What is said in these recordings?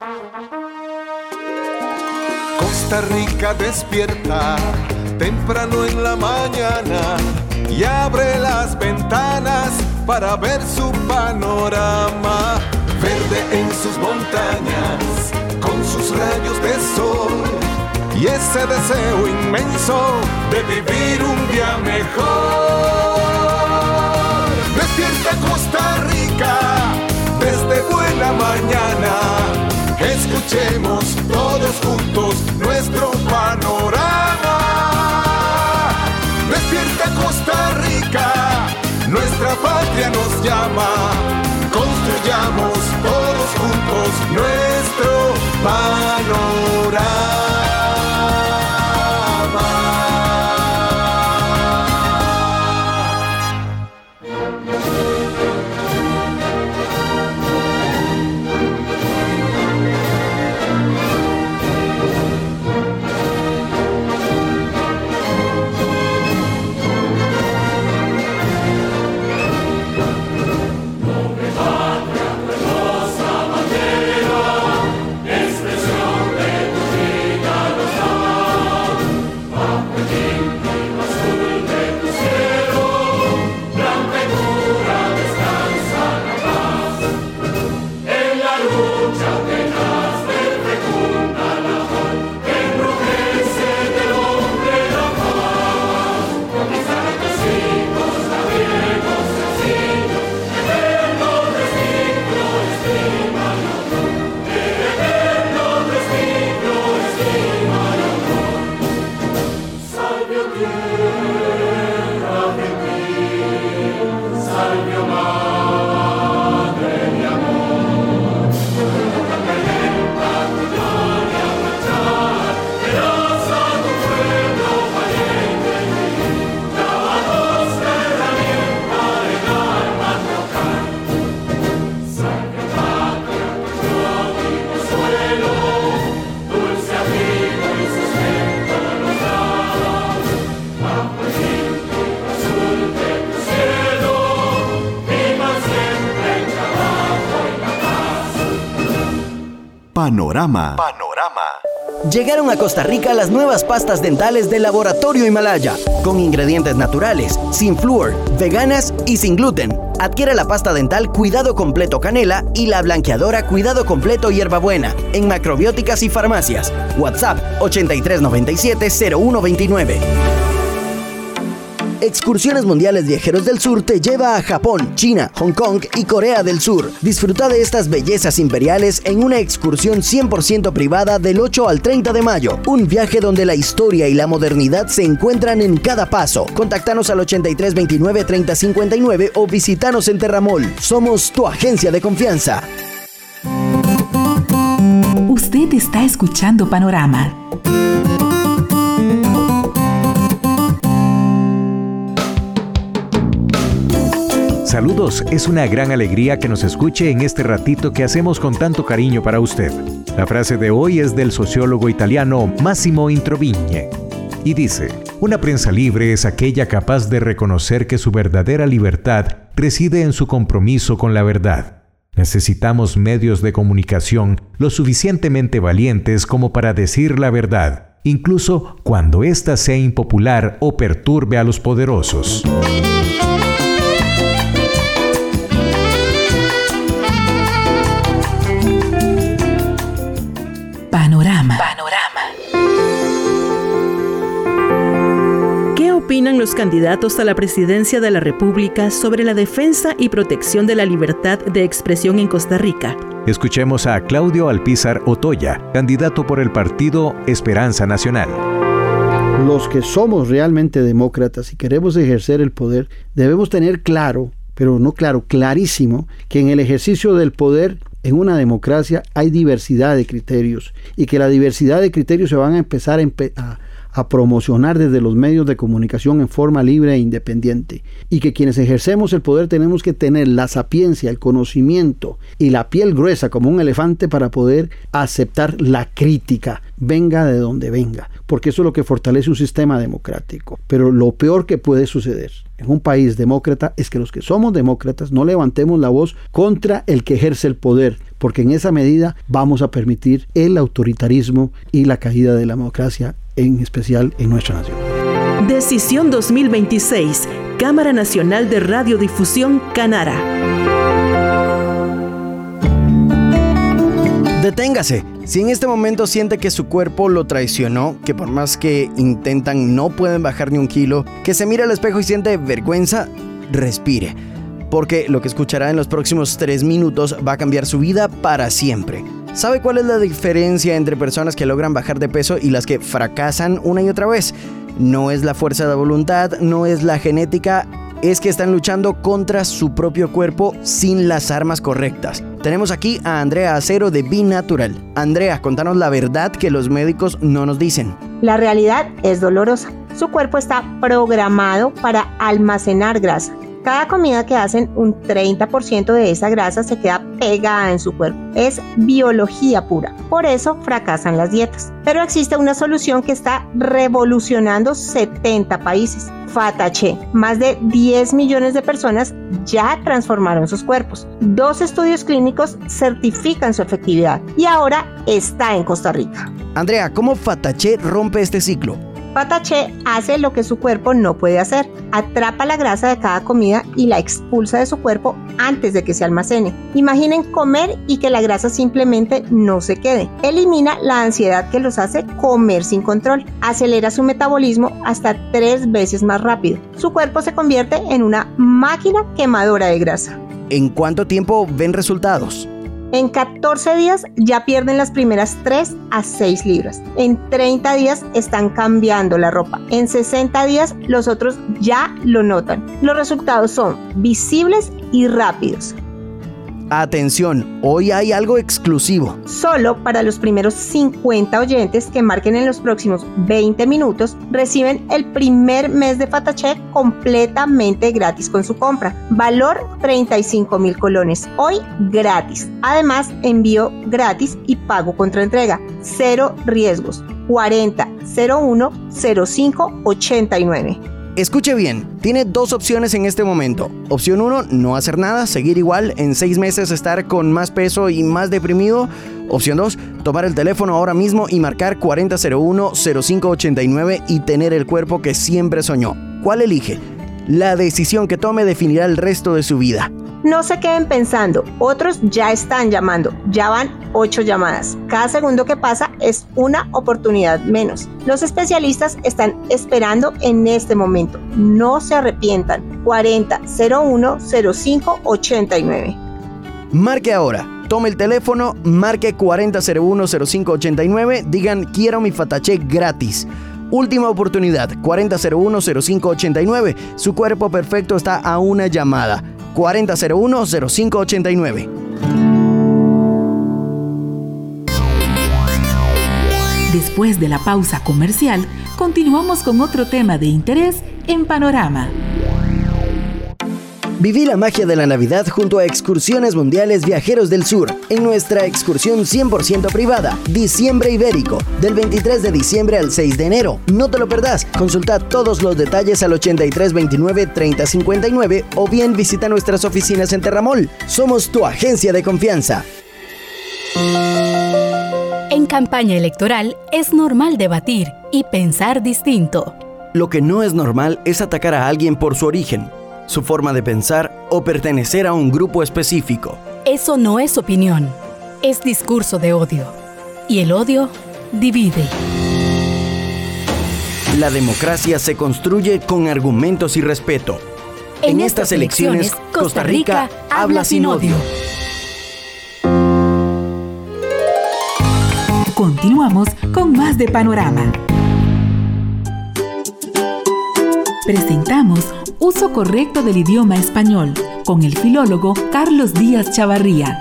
Costa Rica despierta temprano en la mañana y abre las ventanas para ver su panorama. Verde en sus montañas, con sus rayos de sol y ese deseo inmenso de vivir un día mejor. Despierta Costa Rica desde buena mañana. Escuchemos todos juntos nuestro panorama. Despierta Costa Rica, nuestra patria nos llama. Construyamos todos juntos nuestro panorama. Panorama. Llegaron a Costa Rica las nuevas pastas dentales del Laboratorio Himalaya, con ingredientes naturales, sin flúor, veganas y sin gluten. Adquiere la pasta dental Cuidado Completo Canela y la blanqueadora Cuidado Completo Hierbabuena en macrobióticas y farmacias. WhatsApp 8397-0129. Excursiones Mundiales Viajeros del Sur te lleva a Japón, China, Hong Kong y Corea del Sur. Disfruta de estas bellezas imperiales en una excursión 100% privada del 8 al 30 de mayo. Un viaje donde la historia y la modernidad se encuentran en cada paso. Contáctanos al 8329-3059 o visítanos en Terramol. Somos tu agencia de confianza. Usted está escuchando Panorama. Saludos, es una gran alegría que nos escuche en este ratito que hacemos con tanto cariño para usted. La frase de hoy es del sociólogo italiano Massimo Introvigne y dice: una prensa libre es aquella capaz de reconocer que su verdadera libertad reside en su compromiso con la verdad. Necesitamos medios de comunicación lo suficientemente valientes como para decir la verdad, incluso cuando ésta sea impopular o perturbe a los poderosos. Panorama. ¿Qué opinan los candidatos a la presidencia de la República sobre la defensa y protección de la libertad de expresión en Costa Rica? Escuchemos a Claudio Alpizar Otoya, candidato por el partido Esperanza Nacional. Los que somos realmente demócratas y queremos ejercer el poder, debemos tener claro, pero no claro, clarísimo, que en el ejercicio del poder en una democracia hay diversidad de criterios y que la diversidad de criterios se van a empezar a promocionar desde los medios de comunicación en forma libre e independiente, y que quienes ejercemos el poder tenemos que tener la sapiencia, el conocimiento y la piel gruesa como un elefante para poder aceptar la crítica. venga de donde venga, porque eso es lo que fortalece un sistema democrático. Pero lo peor que puede suceder en un país demócrata es que los que somos demócratas no levantemos la voz contra el que ejerce el poder, porque en esa medida vamos a permitir el autoritarismo y la caída de la democracia, en especial en nuestra nación. Decisión 2026, Cámara Nacional de Radiodifusión, Canara. Deténgase. Si en este momento siente que su cuerpo lo traicionó, que por más que intentan no pueden bajar ni un kilo, que se mira al espejo y siente vergüenza, respire. Porque lo que escuchará en los próximos 3 minutos va a cambiar su vida para siempre. ¿Sabe cuál es la diferencia entre personas que logran bajar de peso y las que fracasan una y otra vez? No es la fuerza de voluntad, no es la genética, es que están luchando contra su propio cuerpo sin las armas correctas. Tenemos aquí a Andrea Acero de Be Natural. Andrea, contanos la verdad que los médicos no nos dicen. La realidad es dolorosa. Su cuerpo está programado para almacenar grasa. Cada comida que hacen, un 30% de esa grasa se queda pegada en su cuerpo. Es biología pura. Por eso fracasan las dietas. Pero existe una solución que está revolucionando 70 países. Fatache. Más de 10 millones de personas ya transformaron sus cuerpos. 2 estudios clínicos certifican su efectividad y ahora está en Costa Rica. Andrea, ¿cómo Fatache rompe este ciclo? Fatache hace lo que su cuerpo no puede hacer. Atrapa la grasa de cada comida y la expulsa de su cuerpo antes de que se almacene. Imaginen comer y que la grasa simplemente no se quede. Elimina la ansiedad que los hace comer sin control. Acelera su metabolismo hasta 3 veces más rápido. Su cuerpo se convierte en una máquina quemadora de grasa. ¿En cuánto tiempo ven resultados? En 14 días ya pierden las primeras 3 a 6 libras. En 30 días están cambiando la ropa. En 60 días los otros ya lo notan. Los resultados son visibles y rápidos. Atención, hoy hay algo exclusivo. Solo para los primeros 50 oyentes que marquen en los próximos 20 minutos, reciben el primer mes de Fatache completamente gratis con su compra. Valor 35,000 colones. Hoy gratis. Además, envío gratis y pago contra entrega. 0 riesgos. 40 01 05 89. Escuche bien, tiene 2 opciones en este momento. Opción 1, no hacer nada, seguir igual, en 6 meses estar con más peso y más deprimido. Opción 2, tomar el teléfono ahora mismo y marcar 4001-0589 y tener el cuerpo que siempre soñó. ¿Cuál elige? La decisión que tome definirá el resto de su vida. No se queden pensando, otros ya están llamando, ya van 8 llamadas. Cada segundo que pasa es una oportunidad menos. Los especialistas están esperando en este momento. No se arrepientan. 40 01 05 89. Marque ahora. Tome el teléfono, marque 4001 05 89, digan quiero mi Fatache gratis. Última oportunidad, 4001 05 89. Su cuerpo perfecto está a una llamada. 4001 05 89. Después de la pausa comercial, continuamos con otro tema de interés en Panorama. Viví la magia de la Navidad junto a Excursiones Mundiales Viajeros del Sur en nuestra excursión 100% privada, Diciembre Ibérico, del 23 de diciembre al 6 de enero. No te lo perdás, consulta todos los detalles al 83 29 30 59 o bien visita nuestras oficinas en Terramol. Somos tu agencia de confianza. En campaña electoral es normal debatir y pensar distinto. Lo que no es normal es atacar a alguien por su origen, su forma de pensar o pertenecer a un grupo específico. Eso no es opinión, es discurso de odio. Y el odio divide. La democracia se construye con argumentos y respeto. En estas elecciones, Costa Rica habla sin odio. Continuamos con más de Panorama. Presentamos Uso correcto del idioma español con el filólogo Carlos Díaz Chavarría.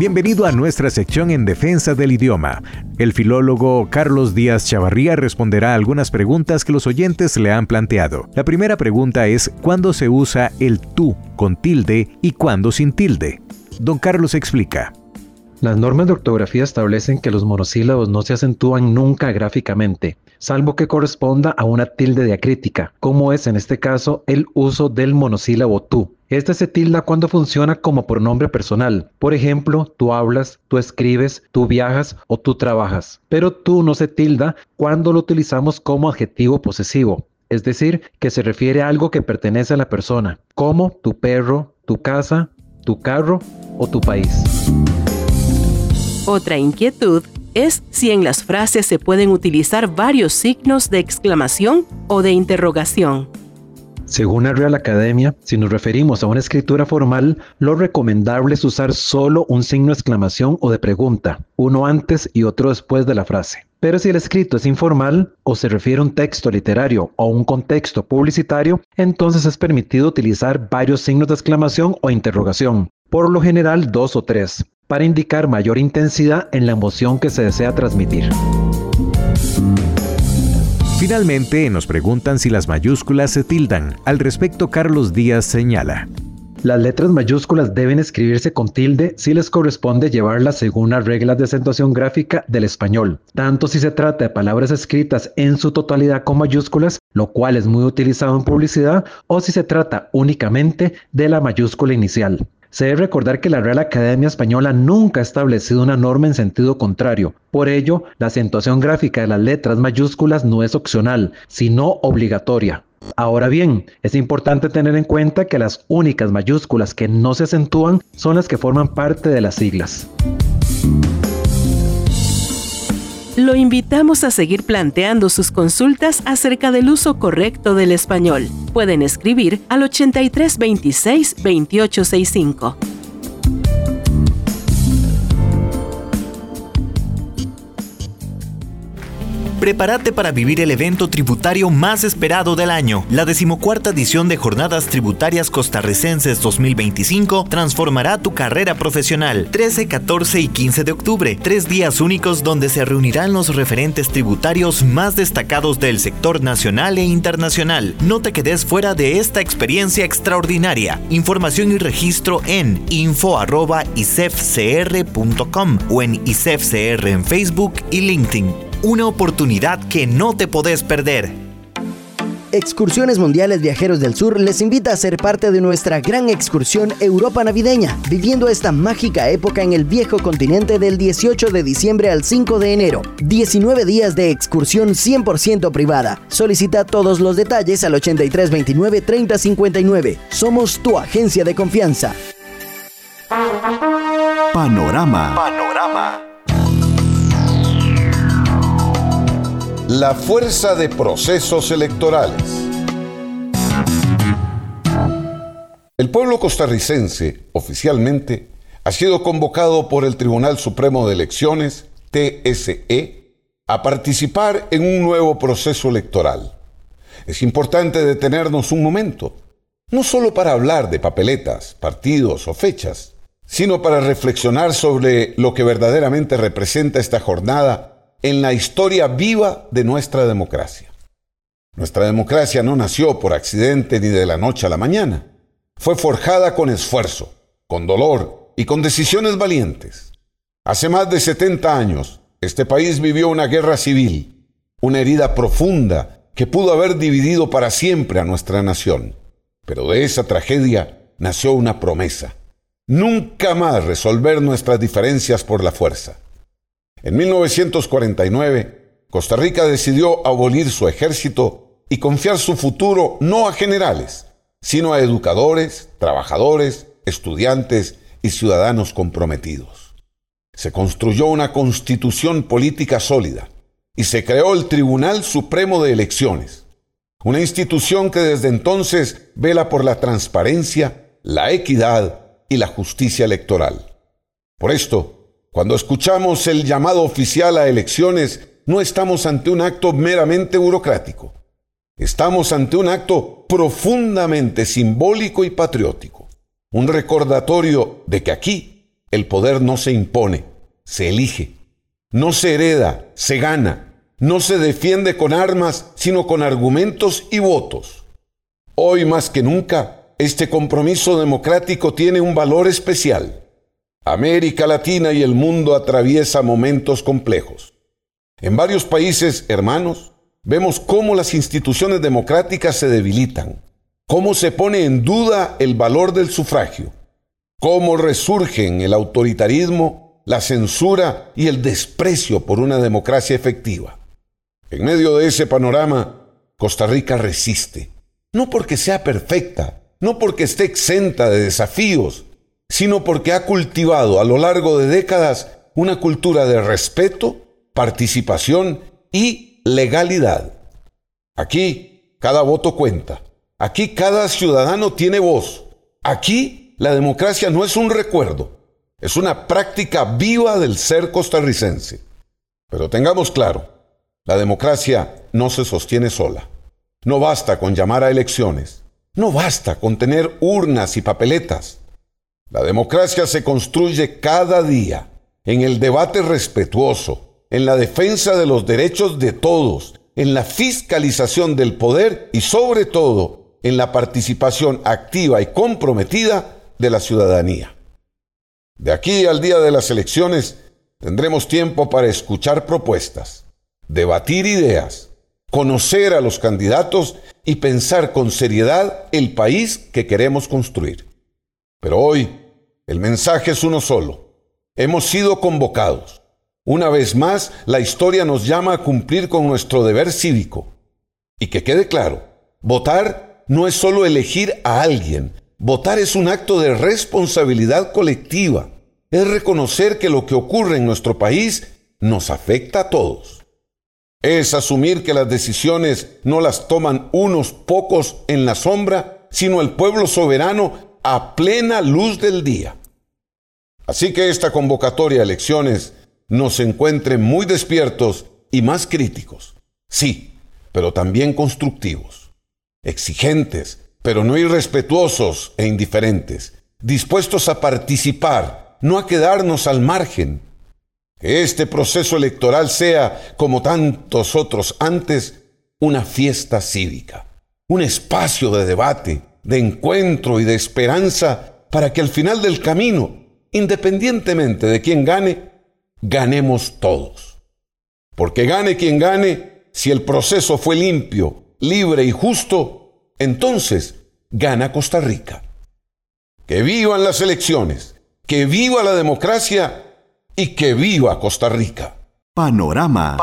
Bienvenido a nuestra sección en defensa del idioma. El filólogo Carlos Díaz Chavarría responderá algunas preguntas que los oyentes le han planteado. La primera pregunta es: ¿cuándo se usa el tú con tilde y cuándo sin tilde? Don Carlos explica. Las normas de ortografía establecen que los monosílabos no se acentúan nunca gráficamente, salvo que corresponda a una tilde diacrítica, como es en este caso el uso del monosílabo tú. Este se tilda cuando funciona como pronombre personal. Por ejemplo, tú hablas, tú escribes, tú viajas o tú trabajas. Pero tú no se tilda cuando lo utilizamos como adjetivo posesivo, es decir, que se refiere a algo que pertenece a la persona, como tu perro, tu casa, tu carro o tu país. Otra inquietud es si en las frases se pueden utilizar varios signos de exclamación o de interrogación. Según la Real Academia, si nos referimos a una escritura formal, lo recomendable es usar solo un signo de exclamación o de pregunta, uno antes y otro después de la frase. Pero si el escrito es informal o se refiere a un texto literario o un contexto publicitario, entonces es permitido utilizar varios signos de exclamación o interrogación, por lo general 2 o 3, para indicar mayor intensidad en la emoción que se desea transmitir. Finalmente, nos preguntan si las mayúsculas se tildan. Al respecto, Carlos Díaz señala. Las letras mayúsculas deben escribirse con tilde si les corresponde llevarlas según las reglas de acentuación gráfica del español, tanto si se trata de palabras escritas en su totalidad con mayúsculas, lo cual es muy utilizado en publicidad, o si se trata únicamente de la mayúscula inicial. Se debe recordar que la Real Academia Española nunca ha establecido una norma en sentido contrario. Por ello, la acentuación gráfica de las letras mayúsculas no es opcional, sino obligatoria. Ahora bien, es importante tener en cuenta que las únicas mayúsculas que no se acentúan son las que forman parte de las siglas. Lo invitamos a seguir planteando sus consultas acerca del uso correcto del español. Pueden escribir al 83 26 28 65. Prepárate para vivir el evento tributario más esperado del año. La 14ª edición de Jornadas Tributarias Costarricenses 2025 transformará tu carrera profesional. 13, 14 y 15 de octubre, 3 días únicos donde se reunirán los referentes tributarios más destacados del sector nacional e internacional. No te quedes fuera de esta experiencia extraordinaria. Información y registro en info@isefcr.com o en ISEFCR en Facebook y LinkedIn. Una oportunidad que no te podés perder. Excursiones Mundiales Viajeros del Sur les invita a ser parte de nuestra gran excursión Europa Navideña, viviendo esta mágica época en el viejo continente del 18 de diciembre al 5 de enero. 19 días de excursión 100% privada. Solicita todos los detalles al 83 29 30 59. Somos tu agencia de confianza. Panorama. La fuerza de procesos electorales. El pueblo costarricense, oficialmente, ha sido convocado por el Tribunal Supremo de Elecciones, TSE, a participar en un nuevo proceso electoral. Es importante detenernos un momento, no solo para hablar de papeletas, partidos o fechas, sino para reflexionar sobre lo que verdaderamente representa esta jornada en la historia viva de nuestra democracia. Nuestra democracia no nació por accidente ni de la noche a la mañana. Fue forjada con esfuerzo, con dolor y con decisiones valientes. Hace más de 70 años, este país vivió una guerra civil, una herida profunda que pudo haber dividido para siempre a nuestra nación. Pero de esa tragedia nació una promesa: nunca más resolver nuestras diferencias por la fuerza. En 1949, Costa Rica decidió abolir su ejército y confiar su futuro no a generales, sino a educadores, trabajadores, estudiantes y ciudadanos comprometidos. Se construyó una constitución política sólida y se creó el Tribunal Supremo de Elecciones, una institución que desde entonces vela por la transparencia, la equidad y la justicia electoral. Por esto, cuando escuchamos el llamado oficial a elecciones, no estamos ante un acto meramente burocrático. Estamos ante un acto profundamente simbólico y patriótico. Un recordatorio de que aquí, El poder no se impone, se elige. No se hereda, se gana. No se defiende con armas, sino con argumentos y votos. Hoy más que nunca, este compromiso democrático tiene un valor especial. América Latina y el mundo atraviesa momentos complejos. En varios países hermanos, vemos cómo las instituciones democráticas se debilitan, cómo se pone en duda el valor del sufragio, cómo resurgen el autoritarismo, la censura y el desprecio por una democracia efectiva. En medio de ese panorama, Costa Rica resiste, no porque sea perfecta, no porque esté exenta de desafíos, sino porque ha cultivado a lo largo de décadas una cultura de respeto, participación y legalidad. Aquí, cada voto cuenta. Aquí, cada ciudadano tiene voz. Aquí, la democracia no es un recuerdo, es una práctica viva del ser costarricense. Pero tengamos claro, la democracia no se sostiene sola. No basta con llamar a elecciones. No basta con tener urnas y papeletas. La democracia se construye cada día en el debate respetuoso, en la defensa de los derechos de todos, en la fiscalización del poder y sobre todo en la participación activa y comprometida de la ciudadanía. De aquí al día de las elecciones tendremos tiempo para escuchar propuestas, debatir ideas, conocer a los candidatos y pensar con seriedad el país que queremos construir. Pero hoy, el mensaje es uno solo. Hemos sido convocados. Una vez más, la historia nos llama a cumplir con nuestro deber cívico. Y que quede claro, votar no es solo elegir a alguien. Votar es un acto de responsabilidad colectiva. Es reconocer que lo que ocurre en nuestro país nos afecta a todos. Es asumir que las decisiones no las toman unos pocos en la sombra, sino el pueblo soberano a plena luz del día. Así que esta convocatoria a elecciones nos encuentre muy despiertos y más críticos. Sí, pero también constructivos. Exigentes, pero no irrespetuosos e indiferentes. Dispuestos a participar, no a quedarnos al margen. Que este proceso electoral sea, como tantos otros antes, una fiesta cívica, un espacio de debate, de encuentro y de esperanza para que al final del camino, independientemente de quién gane, ganemos todos. Porque gane quien gane, si el proceso fue limpio, libre y justo, entonces gana Costa Rica. Que vivan las elecciones, que viva la democracia y que viva Costa Rica. Panorama.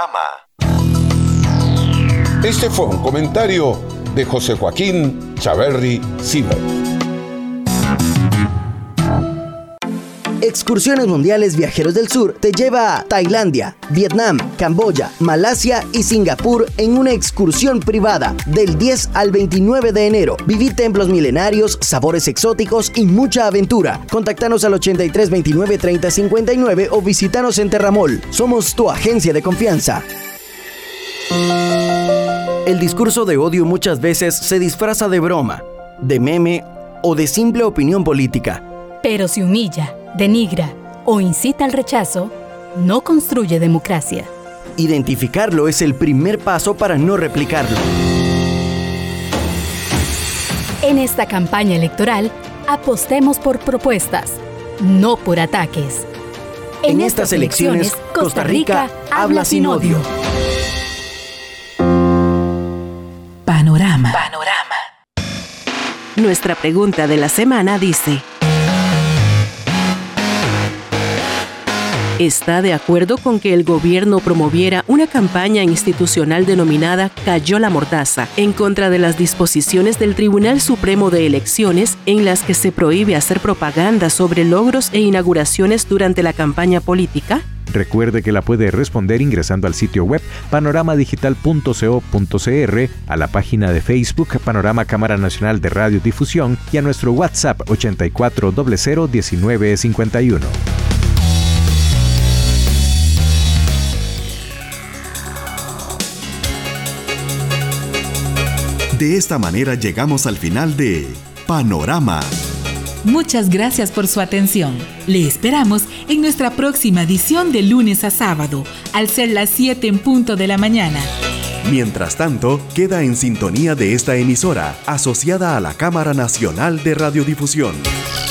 Este fue un comentario de José Joaquín Chaverri Sibert. Excursiones Mundiales Viajeros del Sur te lleva a Tailandia, Vietnam, Camboya, Malasia y Singapur en una excursión privada del 10 al 29 de enero. Viví templos milenarios, sabores exóticos y mucha aventura. Contáctanos al 83 29 30 59 o visítanos en Terramol. Somos tu agencia de confianza. El discurso de odio muchas veces se disfraza de broma, de meme o de simple opinión política. Pero si humilla, denigra o incita al rechazo, no construye democracia. Identificarlo es el primer paso para no replicarlo. En esta campaña electoral, apostemos por propuestas, no por ataques. En estas elecciones, Costa Rica habla sin odio. Panorama. Nuestra pregunta de la semana dice: ¿está de acuerdo con que el gobierno promoviera una campaña institucional denominada Cayó la Mordaza en contra de las disposiciones del Tribunal Supremo de Elecciones en las que se prohíbe hacer propaganda sobre logros e inauguraciones durante la campaña política? Recuerde que la puede responder ingresando al sitio web panorama-digital.co.cr, a la página de Facebook Panorama Cámara Nacional de Radiodifusión y a nuestro WhatsApp 84001951. De esta manera llegamos al final de Panorama. Muchas gracias por su atención. Le esperamos en nuestra próxima edición de lunes a sábado, al ser las 7 en punto de la mañana. Mientras tanto, queda en sintonía de esta emisora, asociada a la Cámara Nacional de Radiodifusión.